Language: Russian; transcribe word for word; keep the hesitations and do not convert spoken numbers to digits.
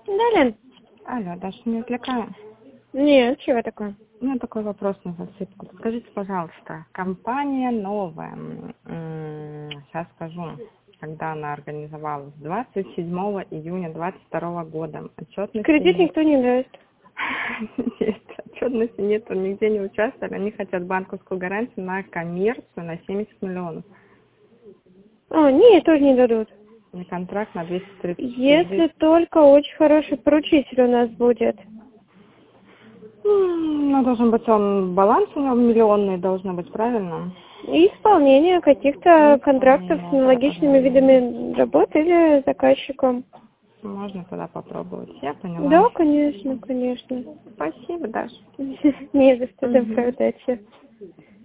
Да, Лен? Алло, Даша, не отвлекаю? Нет, чего такое? У меня такой вопрос на засыпку. Скажите, пожалуйста, компания новая, сейчас скажу, когда она организовалась, двадцать седьмого июня двадцать второго года. Отчетности Кредит нет. никто не даст. Нет, отчетности нет, нигде не участвовали. Они хотят банковскую гарантию на коммерцию на семьдесят миллионов. А, нет, тоже не дадут. И контракт на двести тридцать Если тысяч. только очень хороший поручитель у нас будет. М, Ну, должен быть он, баланс у него миллионный, должно быть, правильно? И исполнение каких-то контрактов с Исполнение, да, аналогичными пожалуйста. видами работы или заказчиком. Можно тогда попробовать. Я поняла. Да, конечно, конечно. Спасибо, Даша. Не за что, Мгм. доброй удачи.